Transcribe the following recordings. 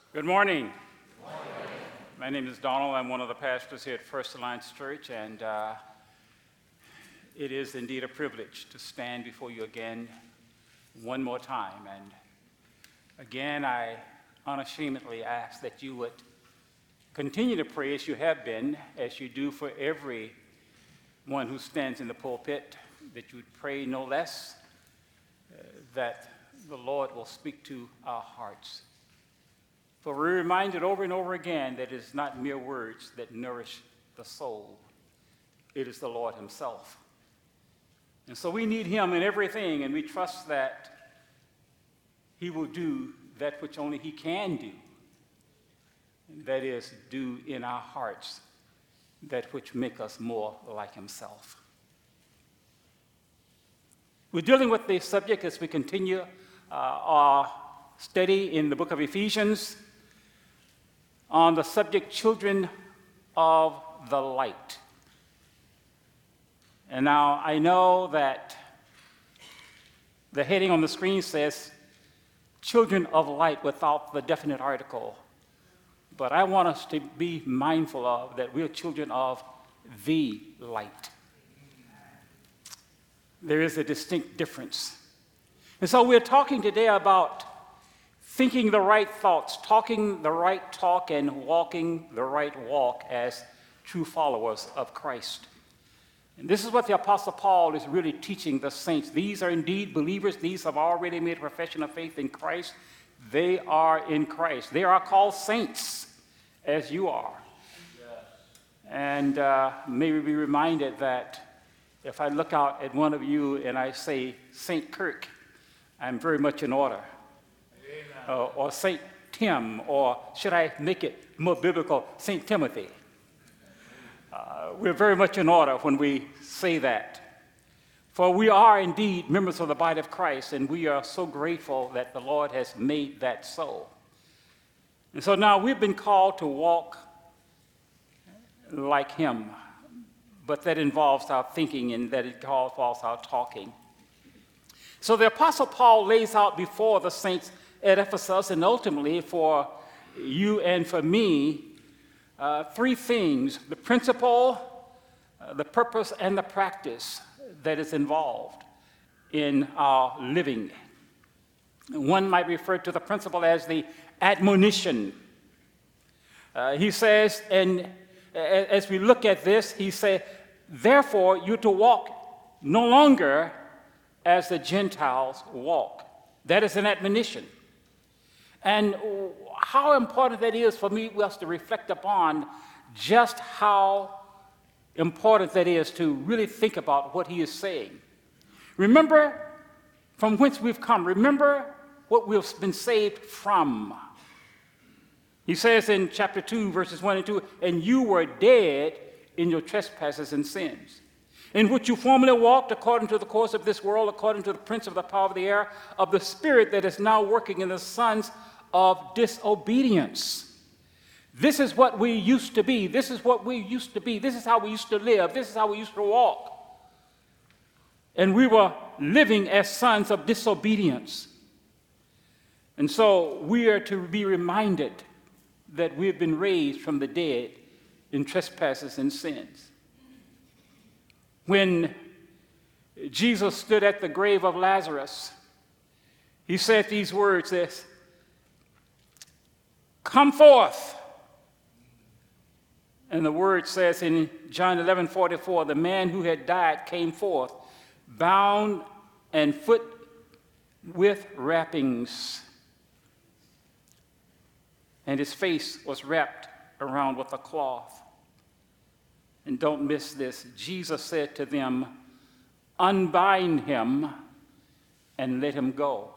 Good morning. My name is Donald. I'm one of the pastors here at First Alliance Church, and it is indeed a privilege to stand before you again one more time. And again, I unashamedly ask that you would continue to pray as you have been, as you do for every one who stands in the pulpit, that you would pray no less, that the Lord will speak to our hearts. For we're reminded over and over again that it is not mere words that nourish the soul. It is the Lord himself. And so we need him in everything, and we trust that he will do that which only he can do. And that is, do in our hearts that which make us more like himself. We're dealing with this subject as we continue our study in the book of Ephesians on the subject, children of the light. And now I know that the heading on the screen says children of light without the definite article. But I want us to be mindful of that we're children of the light. There is a distinct difference. And so we're talking today about thinking the right thoughts, talking the right talk, and walking the right walk as true followers of Christ. And this is what the Apostle Paul is really teaching the saints. These are indeed believers. These have already made a profession of faith in Christ. They are in Christ. They are called saints, as you are. Yes. And may we be reminded that if I look out at one of you and I say St. Kirk, I'm very much in order. Or St. Tim, or should I make it more biblical, St. Timothy. We're very much in order when we say that. For we are indeed members of the body of Christ, and we are so grateful that the Lord has made that so. And so now we've been called to walk like him, but that involves our thinking and that it involves our talking. So the Apostle Paul lays out before the saints at Ephesus, and ultimately for you and for me, three things: the principle, the purpose, and the practice that is involved in our living. One might refer to the principle as the admonition. He says, and as we look at this, he said, therefore you're to walk no longer as the Gentiles walk. That is an admonition. And how important that is for me was to reflect upon just how important that is to really think about what he is saying. Remember from whence we've come. Remember what we've been saved from. He says in chapter 2, verses 1 and 2, and you were dead in your trespasses and sins, in which you formerly walked according to the course of this world, according to the prince of the power of the air, of the spirit that is now working in the sons of disobedience. This is what we used to be. This is what we used to be. This is how we used to live. This is how we used to walk. And we were living as sons of disobedience. And so we are to be reminded that we have been raised from the dead in trespasses and sins. When Jesus stood at the grave of Lazarus, he said these words, this, come forth. And the word says in John 11:44, the man who had died came forth, bound and foot with wrappings, and his face was wrapped around with a cloth. And don't miss this. Jesus said to them, unbind him and let him go.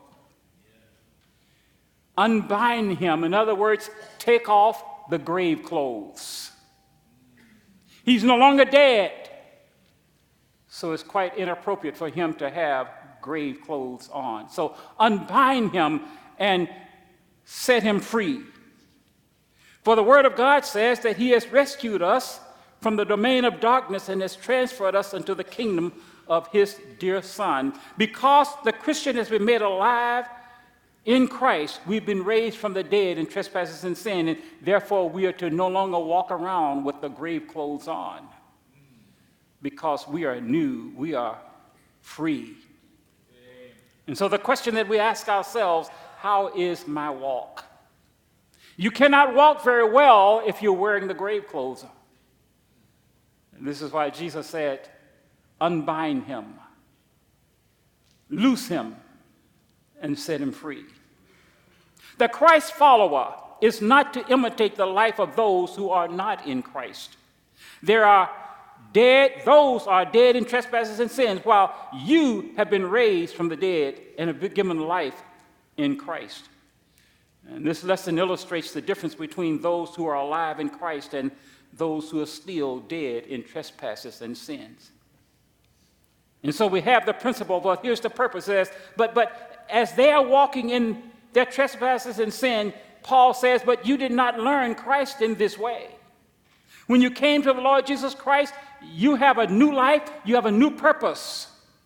Unbind him. In other words, take off the grave clothes. He's no longer dead. So it's quite inappropriate for him to have grave clothes on. So unbind him and set him free. For the word of God says that he has rescued us from the domain of darkness and has transferred us into the kingdom of his dear Son. Because the Christian has been made alive In Christ, we've been raised from the dead in trespasses and sin, and therefore we are to no longer walk around with the grave clothes on, because we are new, we are free. And so the question that we ask ourselves, how is my walk? You cannot walk very well if you're wearing the grave clothes. And this is why Jesus said, unbind him, loose him, and set him free. The Christ follower is not to imitate the life of those who are not in Christ. Those are dead in trespasses and sins, while you have been raised from the dead and have been given life in Christ. And this lesson illustrates the difference between those who are alive in Christ and those who are still dead in trespasses and sins. And so we have the principle, well, here's the purpose, but as they are walking in their trespasses and sin, Paul says, but you did not learn Christ in this way. When you came to the Lord Jesus Christ, you have a new life, you have a new purpose.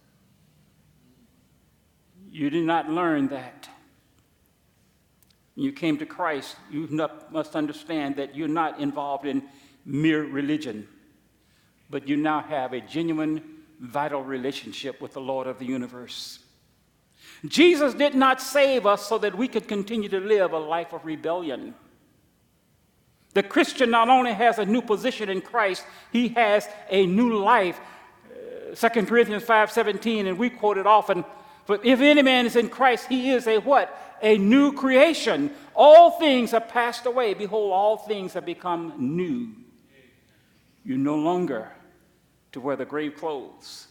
You did not learn that. When you came to Christ, you must understand that you're not involved in mere religion, but you now have a genuine, vital relationship with the Lord of the universe. Jesus did not save us so that we could continue to live a life of rebellion. The Christian not only has a new position in Christ, he has a new life. 2 Corinthians 5:17, and we quote it often, but if any man is in Christ, he is a what? A new creation. All things have passed away. Behold, all things have become new. You no longer to wear the grave clothes.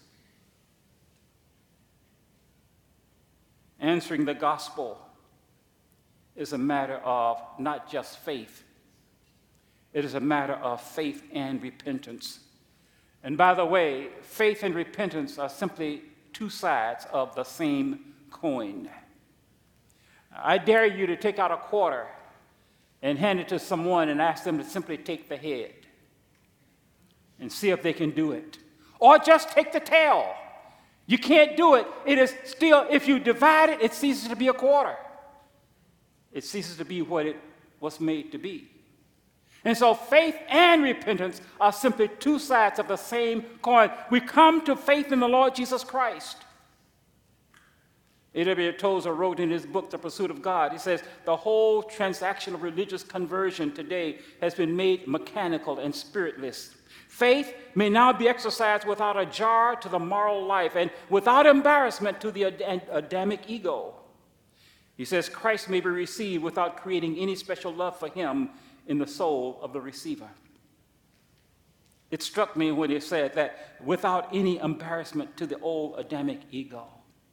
Answering the gospel is a matter of not just faith. It is a matter of faith and repentance. And by the way, faith and repentance are simply two sides of the same coin. I dare you to take out a quarter and hand it to someone and ask them to simply take the head and see if they can do it. Or just take the tail. You can't do it. It is still, if you divide it, it ceases to be a quarter. It ceases to be what it was made to be. And so faith and repentance are simply two sides of the same coin. We come to faith in the Lord Jesus Christ. A.W. Tozer wrote in his book, The Pursuit of God, he says, the whole transaction of religious conversion today has been made mechanical and spiritless. Faith may now be exercised without a jar to the moral life and without embarrassment to the Adamic ego. He says Christ may be received without creating any special love for him in the soul of the receiver. It struck me when he said that without any embarrassment to the old Adamic ego.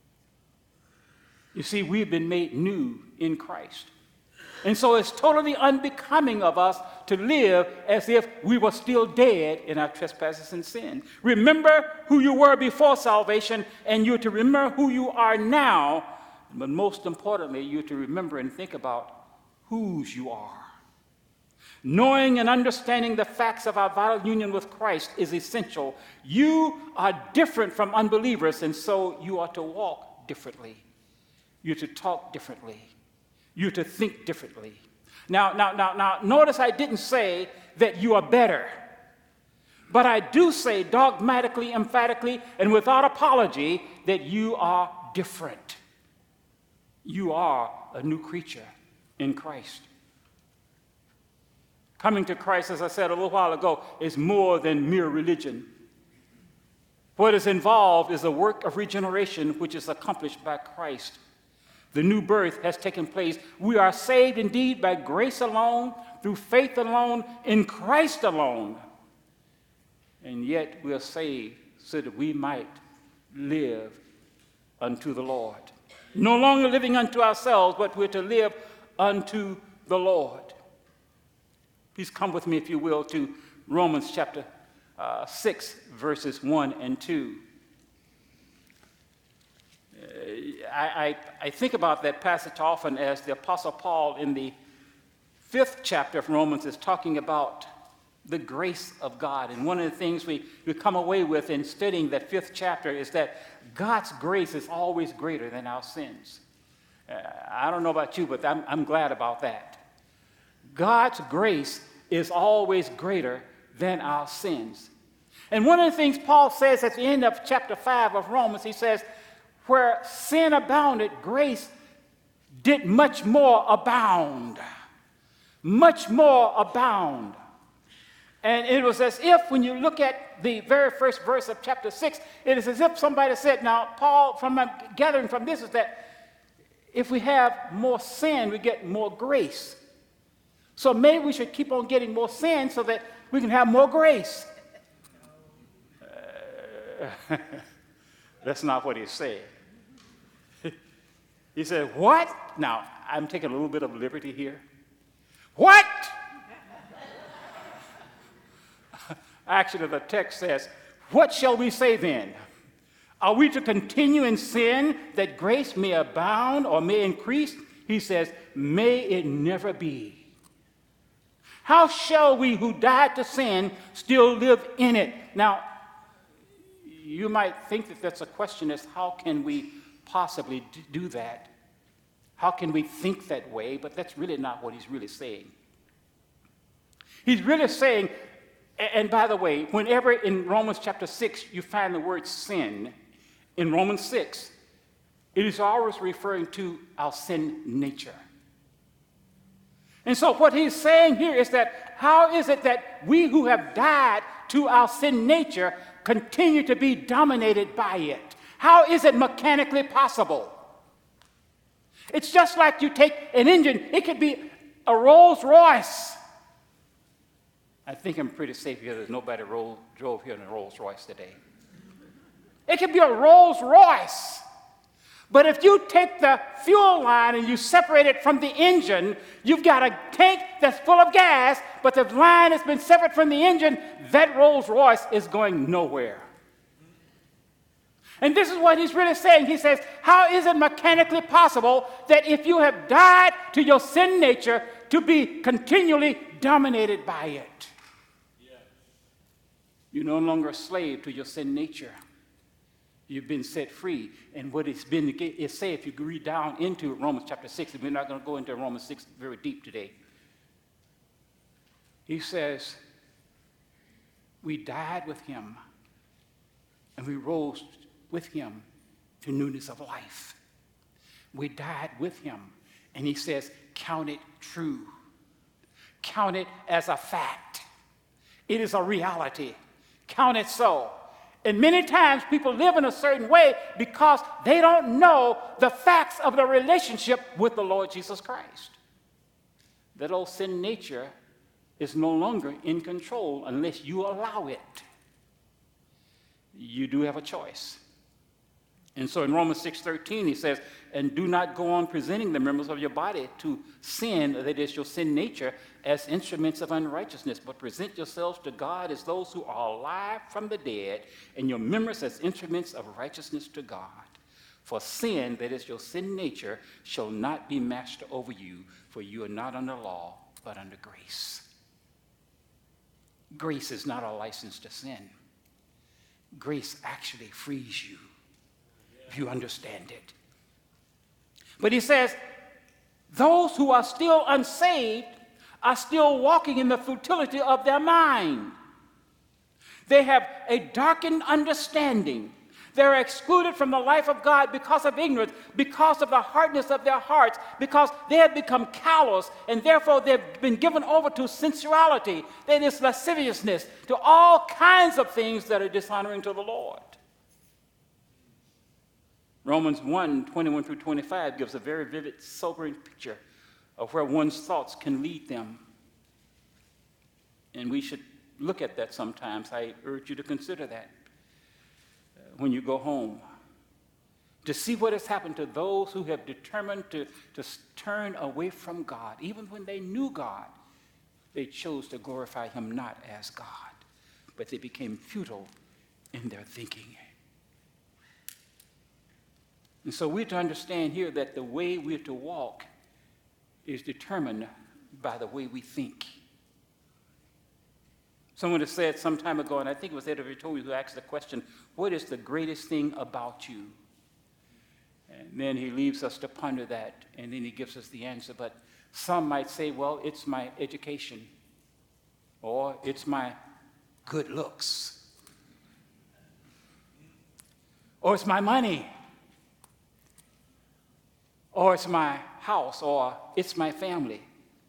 You see, we've been made new in Christ. And so it's totally unbecoming of us to live as if we were still dead in our trespasses and sin. Remember who you were before salvation, and you're to remember who you are now. But most importantly, you're to remember and think about whose you are. Knowing and understanding the facts of our vital union with Christ is essential. You are different from unbelievers, and so you are to walk differently. You're to talk differently. You're to think differently. Now, notice I didn't say that you are better. But I do say dogmatically, emphatically, and without apology that you are different. You are a new creature in Christ. Coming to Christ, as I said a little while ago, is more than mere religion. What is involved is a work of regeneration which is accomplished by Christ. The new birth has taken place. We are saved indeed by grace alone, through faith alone, in Christ alone. And yet we are saved so that we might live unto the Lord. No longer living unto ourselves, but we're to live unto the Lord. Please come with me, if you will, to Romans chapter 6, verses 1 and 2. I think about that passage often as the Apostle Paul in the 5th chapter of Romans is talking about the grace of God. And one of the things we come away with in studying that 5th chapter is that God's grace is always greater than our sins. I don't know about you, but I'm glad about that. God's grace is always greater than our sins. And one of the things Paul says at the end of chapter 5 of Romans, he says, where sin abounded, grace did much more abound. Much more abound. And it was as if, when you look at the very first verse of chapter 6, it is as if somebody said, now, Paul, from my gathering from this, is that if we have more sin, we get more grace. So maybe we should keep on getting more sin so that we can have more grace. That's not what he's saying. He said, what? Now, I'm taking a little bit of liberty here. What? Actually, the text says, what shall we say then? Are we to continue in sin that grace may abound or may increase? He says, may it never be. How shall we who died to sin still live in it? Now, you might think that that's a question as how can we possibly do that? How can we think that way? But that's really not what he's really saying. He's really saying, and by the way, whenever in Romans chapter 6 you find the word sin, in Romans 6, it is always referring to our sin nature. And so what he's saying here is that how is it that we who have died to our sin nature continue to be dominated by it? How is it mechanically possible? It's just like you take an engine. It could be a Rolls Royce. I think I'm pretty safe because there's nobody drove here in a Rolls Royce today. It could be a Rolls Royce. But if you take the fuel line and you separate it from the engine, you've got a tank that's full of gas, but the line has been separate from the engine, that Rolls Royce is going nowhere. And this is what he's really saying. He says, how is it mechanically possible that if you have died to your sin nature to be continually dominated by it? Yeah. You're no longer a slave to your sin nature. You've been set free. And what it's been is say, if you read down into Romans chapter 6, and we're not going to go into Romans 6 very deep today. He says, we died with him, and we rose with him to newness of life. We died with him. And he says, count it true. Count it as a fact. It is a reality. Count it so. And many times people live in a certain way because they don't know the facts of the relationship with the Lord Jesus Christ. That old sin nature is no longer in control unless you allow it. You do have a choice. And so in Romans 6:13, he says, and do not go on presenting the members of your body to sin, that is your sin nature, as instruments of unrighteousness, but present yourselves to God as those who are alive from the dead, and your members as instruments of righteousness to God. For sin, that is your sin nature, shall not be master over you, for you are not under law, but under grace. Grace is not a license to sin. Grace actually frees you. If you understand it. But he says, those who are still unsaved are still walking in the futility of their mind. They have a darkened understanding. They're excluded from the life of God because of ignorance, because of the hardness of their hearts, because they have become callous, and therefore they've been given over to sensuality, that is lasciviousness, to all kinds of things that are dishonoring to the Lord. Romans 1:21 through 25 gives a very vivid, sobering picture of where one's thoughts can lead them. And we should look at that sometimes. I urge you to consider that when you go home, to see what has happened to those who have determined to turn away from God. Even when they knew God, they chose to glorify him not as God, but they became futile in their thinking. And so we're to understand here that the way we're to walk is determined by the way we think. Someone has said some time ago, and I think it was Edward Vittori who asked the question, what is the greatest thing about you? And then he leaves us to ponder that, and then he gives us the answer. But some might say, well, it's my education, or it's my good looks, or it's my money, or it's my house, or it's my family.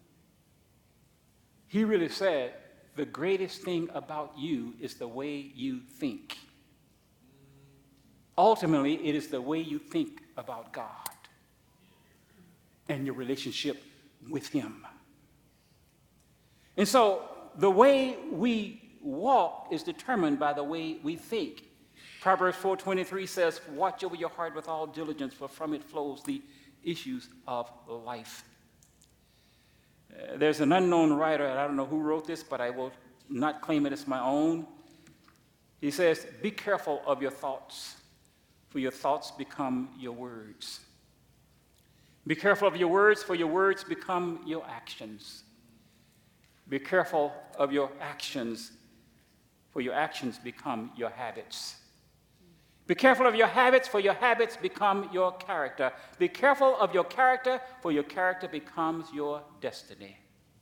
He really said, the greatest thing about you is the way you think. Ultimately, it is the way you think about God and your relationship with Him. And so the way we walk is determined by the way we think. Proverbs 4:23 says, watch over your heart with all diligence, for from it flows the issues of life. There's an unknown writer, and I don't know who wrote this, but I will not claim it as my own. He says, be careful of your thoughts, for your thoughts become your words. Be careful of your words, for your words become your actions. Be careful of your actions, for your actions become your habits. Be careful of your habits, for your habits become your character. Be careful of your character, for your character becomes your destiny.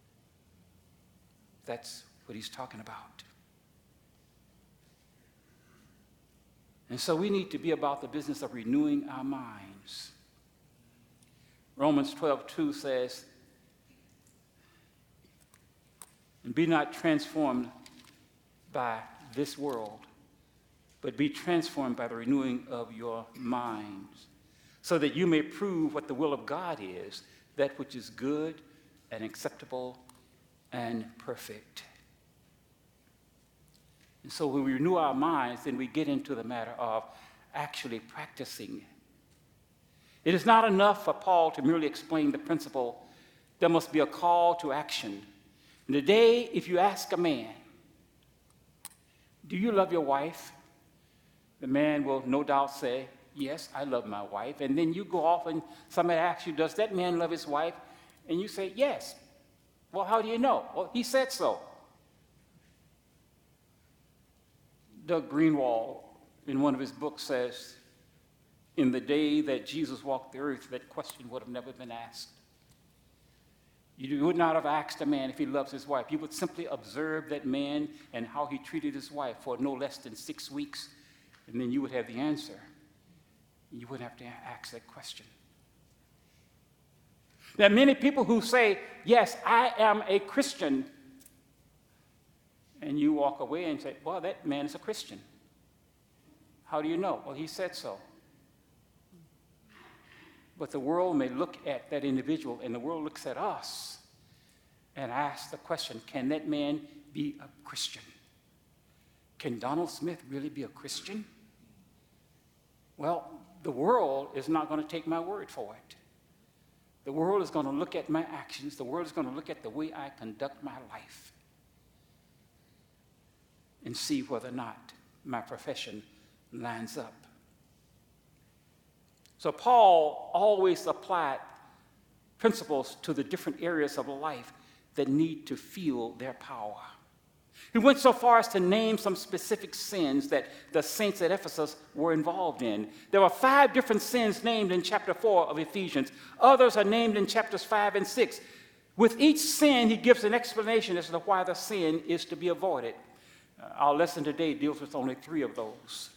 That's what he's talking about. And so we need to be about the business of renewing our minds. Romans 12:2 says, and be not transformed by this world, but be transformed by the renewing of your minds, so that you may prove what the will of God is, that which is good and acceptable and perfect. And so when we renew our minds, then we get into the matter of actually practicing. It is not enough for Paul to merely explain the principle. There must be a call to action. And today, if you ask a man, do you love your wife? The man will no doubt say, yes, I love my wife. And then you go off and somebody asks you, does that man love his wife? And you say, yes. Well, how do you know? Well, he said so. Doug Greenwald, in one of his books, says, in the day that Jesus walked the earth, that question would have never been asked. You would not have asked a man if he loves his wife. You would simply observe that man and how he treated his wife for no less than 6 weeks, and then you would have the answer. You wouldn't have to ask that question. There are many people who say, yes, I am a Christian. And you walk away and say, well, that man is a Christian. How do you know? Well, he said so. But the world may look at that individual, and the world looks at us and asks the question, can that man be a Christian? Can Donald Smith really be a Christian? Well, the world is not going to take my word for it. The world is going to look at my actions. The world is going to look at the way I conduct my life and see whether or not my profession lines up. So Paul always applied principles to the different areas of life that need to feel their power. He went so far as to name some specific sins that the saints at Ephesus were involved in. There were 5 different sins named in chapter 4 of Ephesians. Others are named in chapters 5 and 6. With each sin, he gives an explanation as to why the sin is to be avoided. Our lesson today deals with only 3 of those.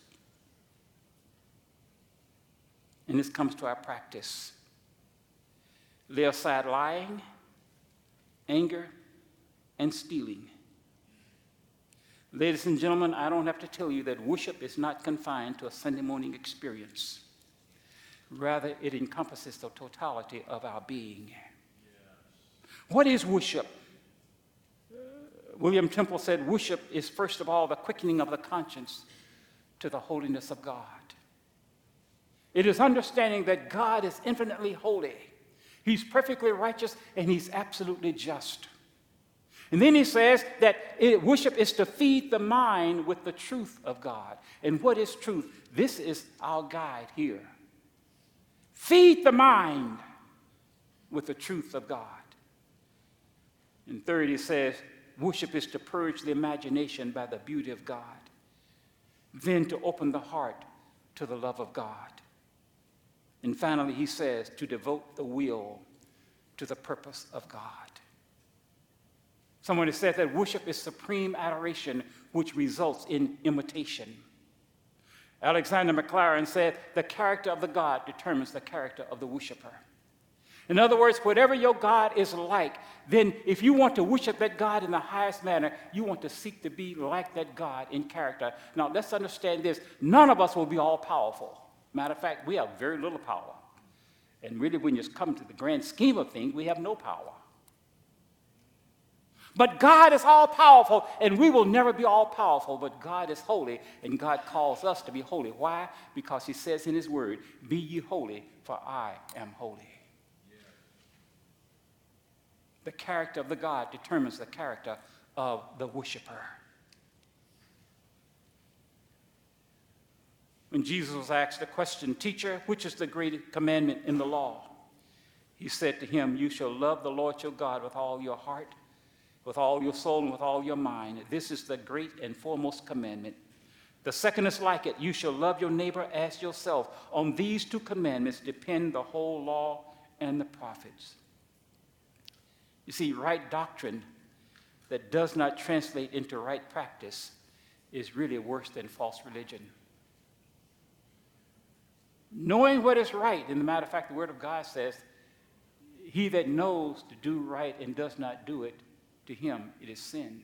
And this comes to our practice. Lay aside lying, anger, and stealing. Ladies and gentlemen, I don't have to tell you that worship is not confined to a Sunday morning experience. Rather, it encompasses the totality of our being. Yes. What is worship? William Temple said, worship is first of all the quickening of the conscience to the holiness of God. It is understanding that God is infinitely holy. He's perfectly righteous, and he's absolutely just. And then he says that worship is to feed the mind with the truth of God. And what is truth? This is our guide here. Feed the mind with the truth of God. And third, he says, worship is to purge the imagination by the beauty of God. Then to open the heart to the love of God. And finally, he says to devote the will to the purpose of God. Someone has said that worship is supreme adoration, which results in imitation. Alexander Maclaren said, the character of the God determines the character of the worshiper. In other words, whatever your God is like, then if you want to worship that God in the highest manner, you want to seek to be like that God in character. Now, let's understand this. None of us will be all powerful. Matter of fact, we have very little power. And really, when you come to the grand scheme of things, we have no power. But God is all powerful, and we will never be all powerful, but God is holy, and God calls us to be holy. Why? Because he says in his word, be ye holy, for I am holy. Yeah. The character of the God determines the character of the worshiper. When Jesus was asked the question, teacher, which is the great commandment in the law? He said to him, you shall love the Lord your God with all your heart, with all your soul, and with all your mind. This is the great and foremost commandment. The second is like it. You shall love your neighbor as yourself. On these two commandments depend the whole law and the prophets. You see, right doctrine that does not translate into right practice is really worse than false religion. Knowing what is right, and as a matter of fact, the Word of God says, he that knows to do right and does not do it, to him it is sin.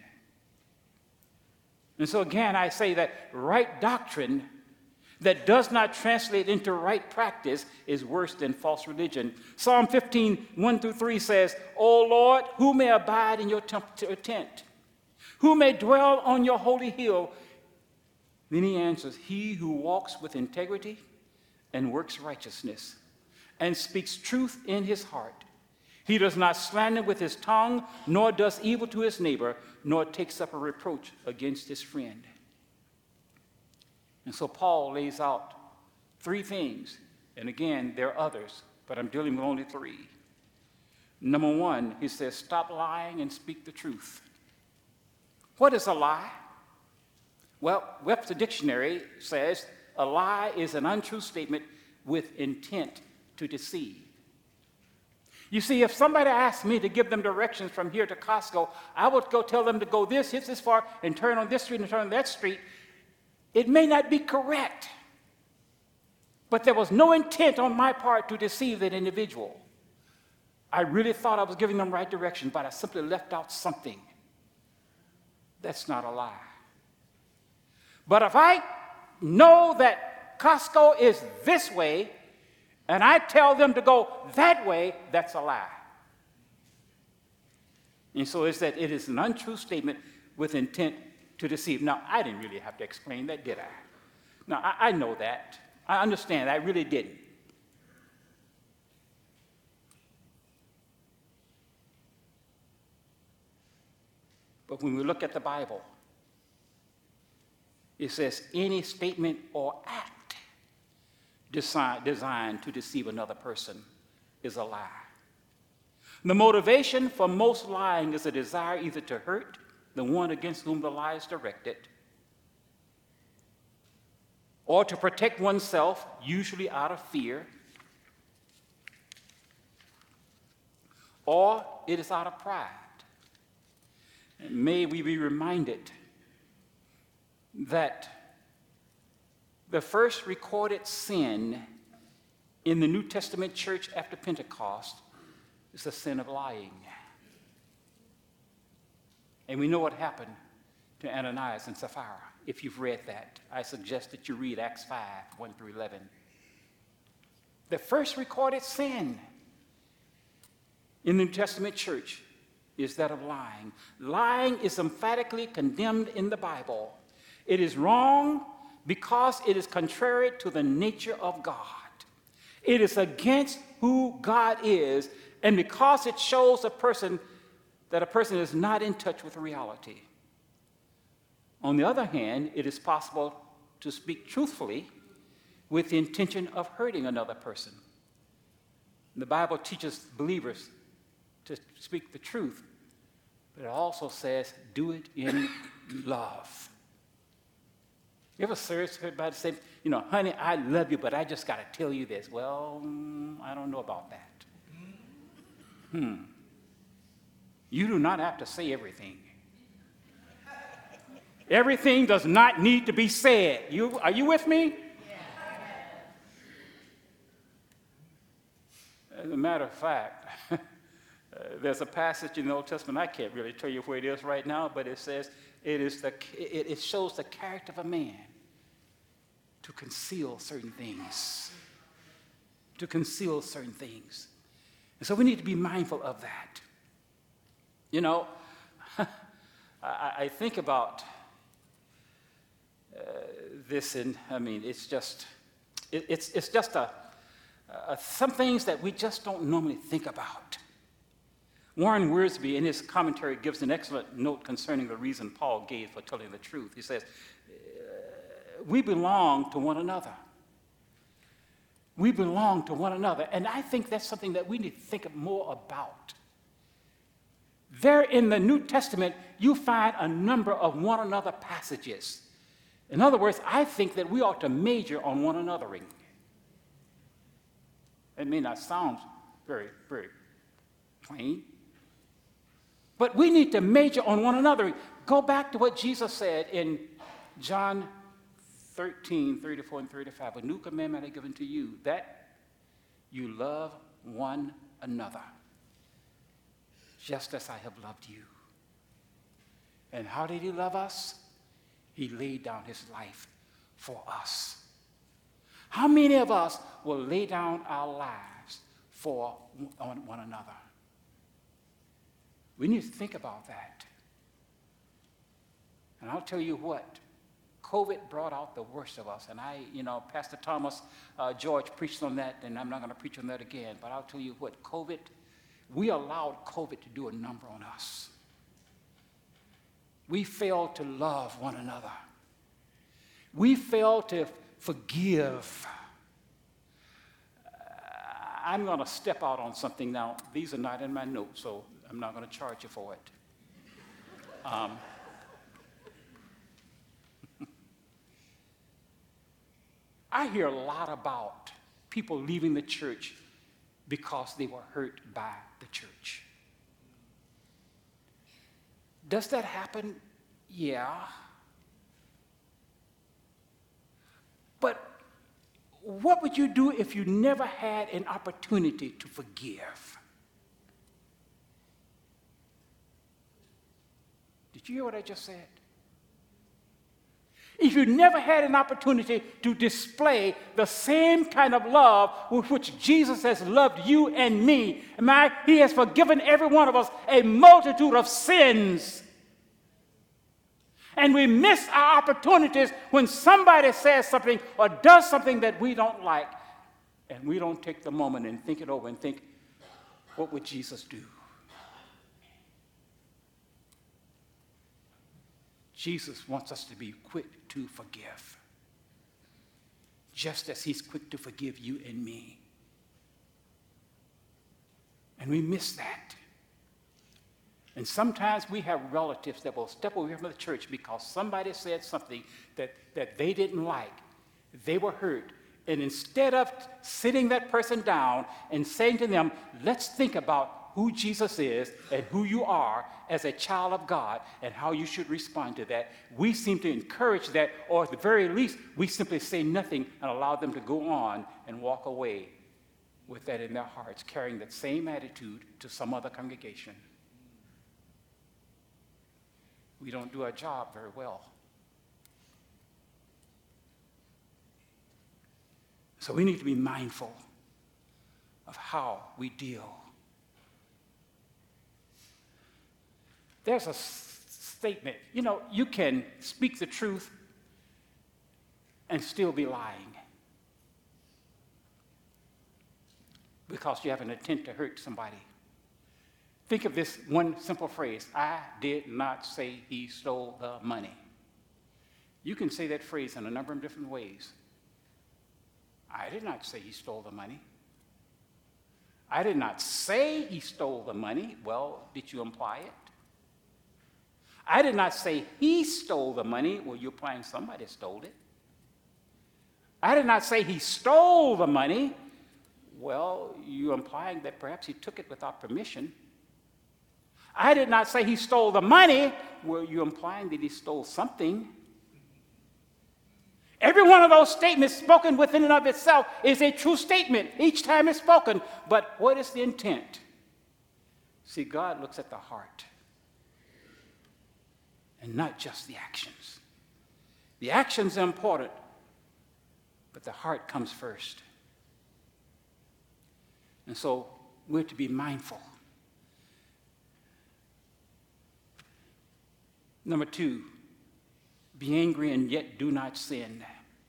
And so again, I say that right doctrine that does not translate into right practice is worse than false religion. Psalm 15, 1-3 says, O Lord, who may abide in your tent? Who may dwell on your holy hill? Then he answers, he who walks with integrity and works righteousness and speaks truth in his heart. He does not slander with his tongue, nor does evil to his neighbor, nor takes up a reproach against his friend. And so Paul lays out three things. And again, there are others, but I'm dealing with only three. Number one, he says, stop lying and speak the truth. What is a lie? Well, Webster Dictionary says a lie is an untrue statement with intent to deceive. You see, if somebody asked me to give them directions from here to Costco, I would go tell them to go this, hit this far, and turn on this street and turn on that street. It may not be correct, but there was no intent on my part to deceive that individual. I really thought I was giving them right direction, but I simply left out something. That's not a lie. But if I know that Costco is this way, and I tell them to go that way, that's a lie. And so it's that it is an untrue statement with intent to deceive. Now, I didn't really have to explain that, did I? Now, I know that. I understand. I really didn't. But when we look at the Bible, it says any statement or act designed to deceive another person is a lie. The motivation for most lying is a desire either to hurt the one against whom the lie is directed, or to protect oneself, usually out of fear, or it is out of pride. And may we be reminded that the first recorded sin in the New Testament church after Pentecost is the sin of lying. And we know what happened to Ananias and Sapphira. If you've read that, I suggest that you read Acts 5, 1-11. The first recorded sin in the New Testament church is that of lying. Lying is emphatically condemned in the Bible. It is wrong because it is contrary to the nature of God. It is against who God is, and because it shows a person that a person is not in touch with reality. On the other hand, it is possible to speak truthfully with the intention of hurting another person. The Bible teaches believers to speak the truth, but it also says, do it in love. You ever heard about the same? honey, I love you, but I just got to tell you this. Well, I don't know about that. You do not have to say everything. Everything does not need to be said. Are you with me? As a matter of fact, there's a passage in the Old Testament, I can't really tell you where it is right now, but it says it shows the character of a man to conceal certain things. To conceal certain things. And so we need to be mindful of that. I think about this, and it's just some things that we just don't normally think about. Warren Wiersbe, in his commentary, gives an excellent note concerning the reason Paul gave for telling the truth. He says, we belong to one another. We belong to one another. And I think that's something that we need to think more about. There in the New Testament, you find a number of one another passages. In other words, I think that we ought to major on one anothering. It may not sound very, very plain, but we need to major on one another. Go back to what Jesus said in John 13, 34 and 35. A new commandment I have given to you, that you love one another, just as I have loved you. And how did he love us? He laid down his life for us. How many of us will lay down our lives for one another? We need to think about that. And I'll tell you what, COVID brought out the worst of us. And Pastor Thomas George preached on that, and I'm not going to preach on that again. But I'll tell you what, we allowed COVID to do a number on us. We failed to love one another. We failed to forgive. I'm going to step out on something now. These are not in my notes, so I'm not going to charge you for it. I hear a lot about people leaving the church because they were hurt by the church. Does that happen? Yeah. But what would you do if you never had an opportunity to forgive? Did you hear what I just said? If you never had an opportunity to display the same kind of love with which Jesus has loved you and me, he has forgiven every one of us a multitude of sins. And we miss our opportunities when somebody says something or does something that we don't like, and we don't take the moment and think it over and think, what would Jesus do? Jesus wants us to be quick to forgive, just as he's quick to forgive you and me. And we miss that. And sometimes we have relatives that will step away from the church because somebody said something that they didn't like. They were hurt. And instead of sitting that person down and saying to them, let's think about who Jesus is and who you are as a child of God and how you should respond to that, we seem to encourage that, or at the very least, we simply say nothing and allow them to go on and walk away with that in their hearts, carrying that same attitude to some other congregation. We don't do our job very well. So we need to be mindful of how we deal. There's a statement, you can speak the truth and still be lying because you have an intent to hurt somebody. Think of this one simple phrase, I did not say he stole the money. You can say that phrase in a number of different ways. I did not say he stole the money. I did not say he stole the money. Well, did you imply it? I did not say he stole the money. Well, you're implying somebody stole it. I did not say he stole the money. Well, you're implying that perhaps he took it without permission. I did not say he stole the money. Well, you're implying that he stole something. Every one of those statements spoken within and of itself is a true statement each time it's spoken. But what is the intent? See, God looks at the heart and not just the actions. The actions are important, but the heart comes first. And so we're to be mindful. Number 2, be angry and yet do not sin.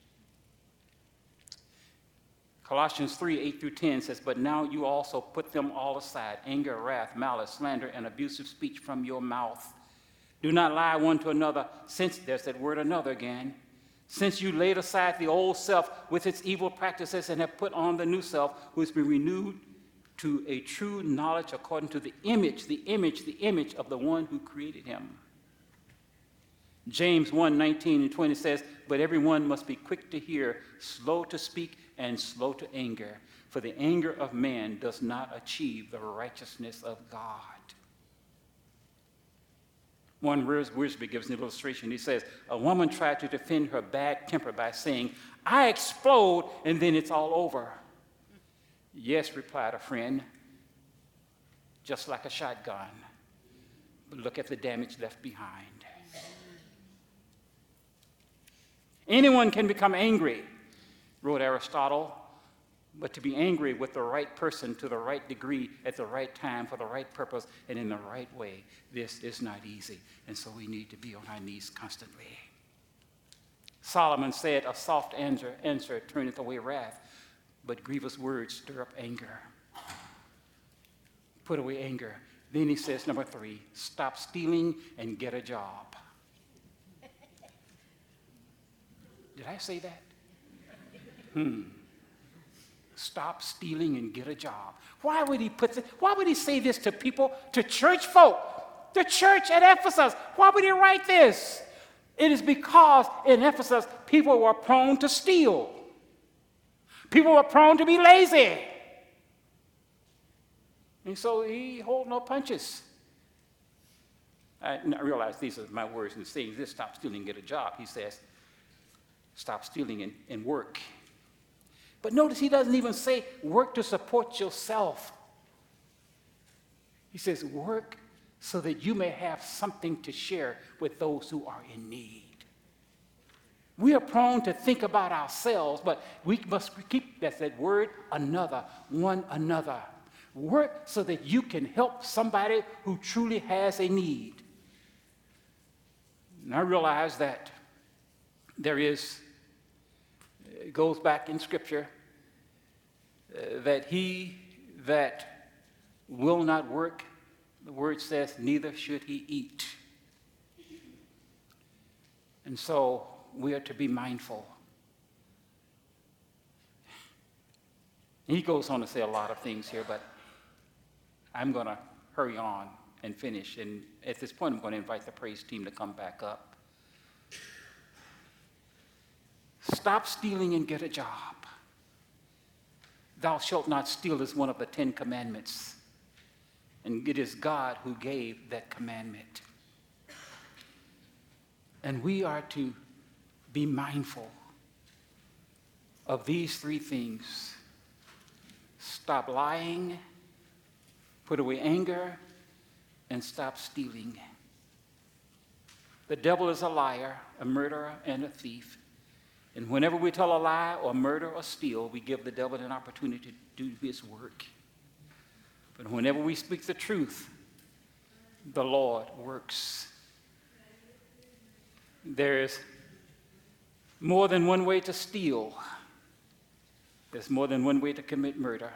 Colossians 3:8-10 says, but now you also put them all aside, anger, wrath, malice, slander, and abusive speech from your mouth. Do not lie one to another, since there's that word another again. Since you laid aside the old self with its evil practices and have put on the new self, who has been renewed to a true knowledge according to the image of the one who created him. James 1:19-20 says, but everyone must be quick to hear, slow to speak, and slow to anger, for the anger of man does not achieve the righteousness of God. Warren Wiersbe gives an illustration. He says, a woman tried to defend her bad temper by saying, I explode, and then it's all over. Yes, replied a friend, just like a shotgun. But look at the damage left behind. Anyone can become angry, wrote Aristotle, but to be angry with the right person to the right degree at the right time for the right purpose and in the right way, this is not easy. And so we need to be on our knees constantly. Solomon said, a soft answer turneth away wrath, but grievous words stir up anger. Put away anger. Then he says, number 3, stop stealing and get a job. Did I say that? Stop stealing and get a job. Why would he say this to people, to church folk, the church at Ephesus? Why would he write this? It is because in Ephesus, people were prone to steal. People were prone to be lazy. And so he hold no punches. I realize these are my words and saying this, stop stealing and get a job. He says, stop stealing and work. But notice he doesn't even say work to support yourself. He says work so that you may have something to share with those who are in need. We are prone to think about ourselves, but we must keep that word another, one another. Work so that you can help somebody who truly has a need. And I realize that it goes back in Scripture that he that will not work, the word says, neither should he eat. And so we are to be mindful. He goes on to say a lot of things here, but I'm going to hurry on and finish. And at this point, I'm going to invite the praise team to come back up. Stop stealing and get a job. Thou shalt not steal is one of the 10 commandments. And it is God who gave that commandment. And we are to be mindful of these 3 things. Stop lying, put away anger, and stop stealing. The devil is a liar, a murderer, and a thief. And whenever we tell a lie or murder or steal, we give the devil an opportunity to do his work. But whenever we speak the truth, the Lord works. There is more than one way to steal. There's more than one way to commit murder.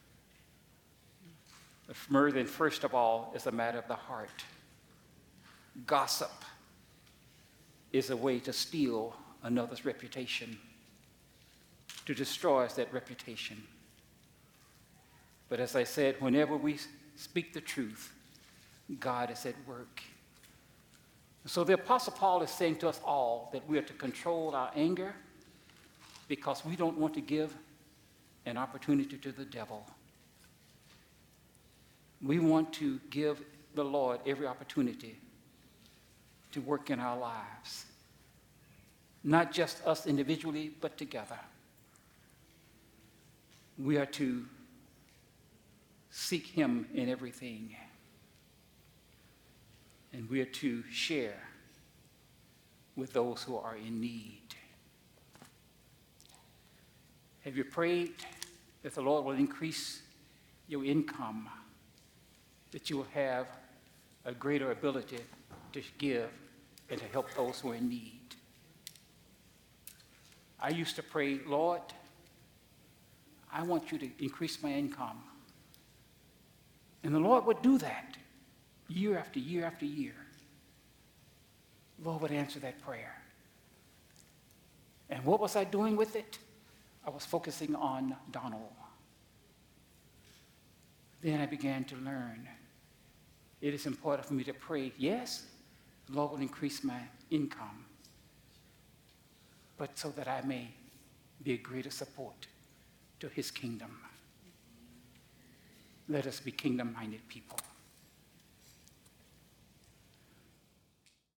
Murder, first of all, is a matter of the heart. Gossip is a way to steal another's reputation, to destroy that reputation. But as I said, whenever we speak the truth, God is at work. So the Apostle Paul is saying to us all that we are to control our anger, because we don't want to give an opportunity to the devil. We want to give the Lord every opportunity to work in our lives, not just us individually, but together. We are to seek him in everything, and we are to share with those who are in need. Have you prayed that the Lord will increase your income, that you will have a greater ability to give and to help those who are in need? I used to pray, Lord, I want you to increase my income. And the Lord would do that year after year after year. The Lord would answer that prayer. And what was I doing with it? I was focusing on Donald. Then I began to learn it is important for me to pray, yes, the Lord will increase my income, but so that I may be a greater support to his kingdom. Let us be kingdom-minded people.